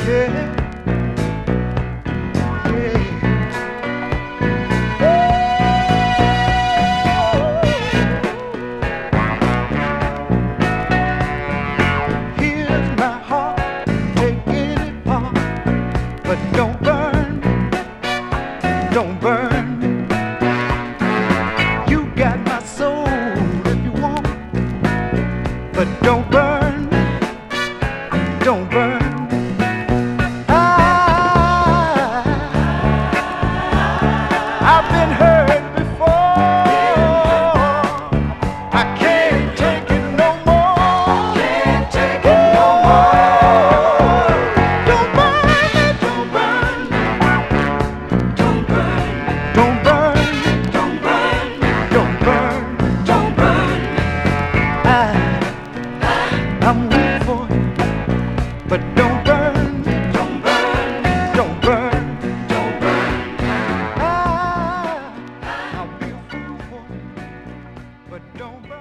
Don't burn. You got my soul if you want, but don't burn. Don't burn. I've been hurt before. I can't take it no more. Can't take it no more. Don't burn me, don't burn. Don't burn. Don't burn. Don't burn. Don't burn. Don't burn. I'm weak for it, but don't burn. Don't burn. Don't burn. Don't burn. I'll be a fool for it, but don't burn.